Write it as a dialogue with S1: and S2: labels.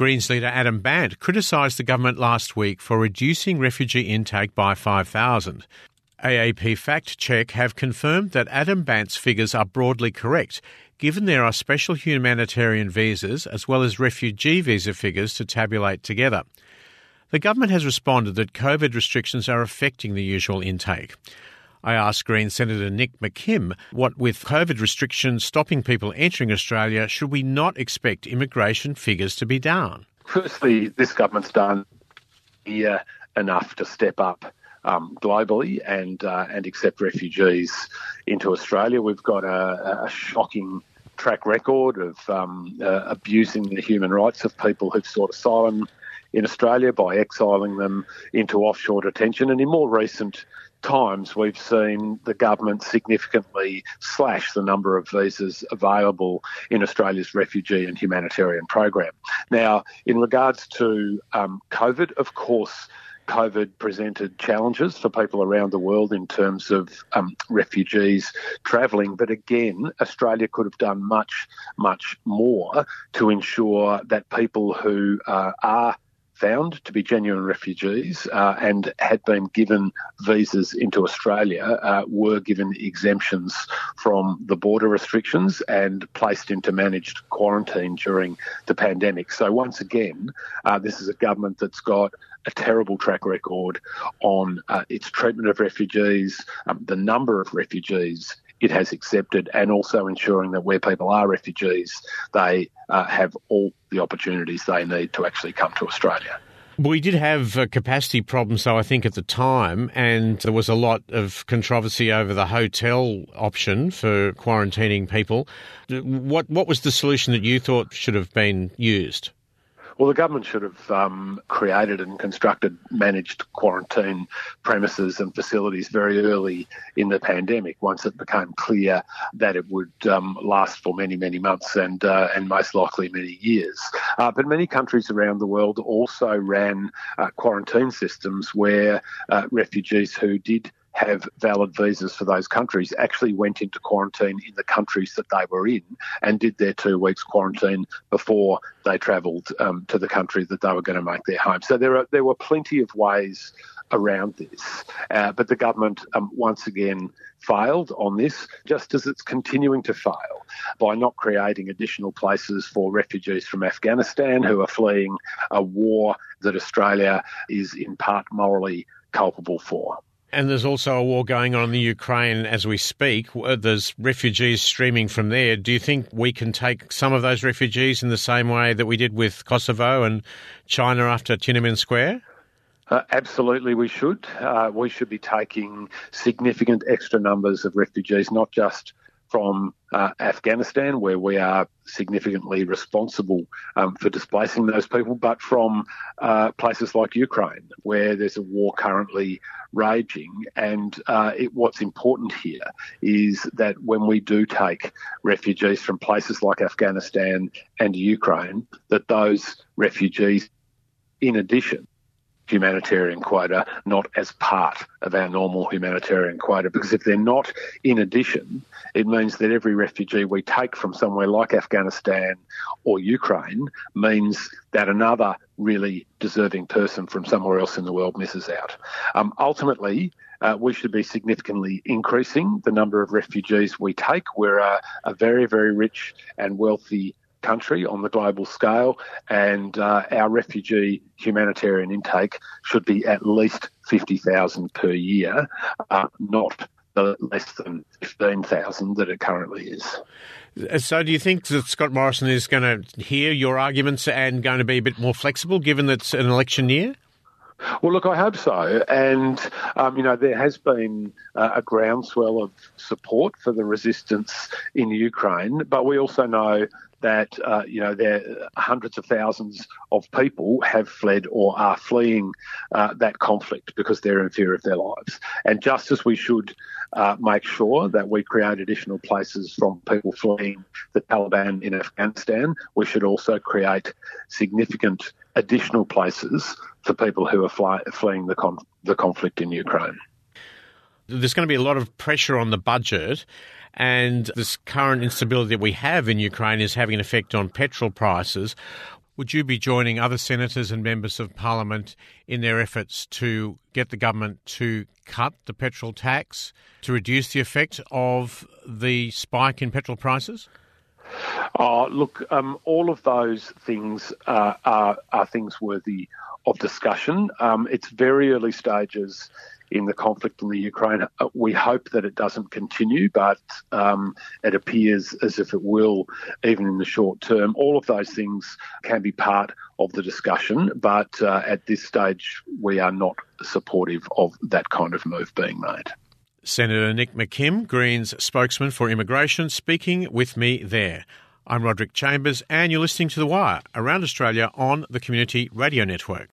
S1: Greens leader Adam Bandt criticised the government last week for reducing refugee intake by 5,000. AAP Fact Check have confirmed that Adam Bandt's figures are broadly correct, given there are special humanitarian visas as well as refugee visa figures to tabulate together. The government has responded that COVID restrictions are affecting the usual intake. I asked Greens Senator Nick McKim what, with COVID restrictions stopping people entering Australia, should we not expect immigration figures to be down?
S2: Firstly, this government's done enough to step up globally and accept refugees into Australia. We've got a shocking track record of abusing the human rights of people who've sought asylum in Australia by exiling them into offshore detention. And in more recent times, we've seen the government significantly slash the number of visas available in Australia's refugee and humanitarian program. Now, in regards to COVID, of course, COVID presented challenges for people around the world in terms of refugees travelling. But again, Australia could have done much, much more to ensure that people who are found to be genuine refugees and had been given visas into Australia were given exemptions from the border restrictions and placed into managed quarantine during the pandemic. So once again, this is a government that's got a terrible track record on its treatment of refugees, the number of refugees it has accepted, and also ensuring that where people are refugees, they have all the opportunities they need to actually come to Australia.
S1: We did have capacity problems, though, I think, at the time, and there was a lot of controversy over the hotel option for quarantining people. What was the solution that you thought should have been used?
S2: Well, the government should have created and constructed managed quarantine premises and facilities very early in the pandemic, once it became clear that it would last for many, many months and most likely many years. But many countries around the world also ran quarantine systems where refugees who did have valid visas for those countries actually went into quarantine in the countries that they were in and did their 2 weeks quarantine before they travelled to the country that they were going to make their home. So there were plenty of ways around this, but the government once again failed on this, just as it's continuing to fail by not creating additional places for refugees from Afghanistan who are fleeing a war that Australia is in part morally culpable for.
S1: And there's also a war going on in the Ukraine as we speak. There's refugees streaming from there. Do you think we can take some of those refugees in the same way that we did with Kosovo and China after Tiananmen Square?
S2: Absolutely, we should. We should be taking significant extra numbers of refugees, not just from Afghanistan, where we are significantly responsible for displacing those people, but from places like Ukraine, where there's a war currently raging. And what's important here is that when we do take refugees from places like Afghanistan and Ukraine, that those refugees, in addition, humanitarian quota, not as part of our normal humanitarian quota, because if they're not in addition, it means that every refugee we take from somewhere like Afghanistan or Ukraine means that another really deserving person from somewhere else in the world misses out. Ultimately, we should be significantly increasing the number of refugees we take. We're a very, very rich and wealthy country on the global scale, and our refugee humanitarian intake should be at least 50,000 per year, not the less than 15,000 that it currently is.
S1: So do you think that Scott Morrison is going to hear your arguments and going to be a bit more flexible given that it's an election year?
S2: Well, look, I hope so. And, there has been a groundswell of support for the resistance in Ukraine, but we also know that, there hundreds of thousands of people have fled or are fleeing that conflict because they're in fear of their lives. And just as we should make sure that we create additional places from people fleeing the Taliban in Afghanistan, we should also create significant additional places for people who are fleeing the conflict in Ukraine.
S1: There's going to be a lot of pressure on the budget, and this current instability that we have in Ukraine is having an effect on petrol prices. Would you be joining other senators and members of parliament in their efforts to get the government to cut the petrol tax to reduce the effect of the spike in petrol prices?
S2: Look, all of those things are things worthy of discussion. It's very early stages in the conflict in the Ukraine. We hope that it doesn't continue, but it appears as if it will, even in the short term. All of those things can be part of the discussion, but at this stage, we are not supportive of that kind of move being made.
S1: Senator Nick McKim, Greens spokesman for immigration, speaking with me there. I'm Roderick Chambers, and you're listening to The Wire, around Australia on the Community Radio Network.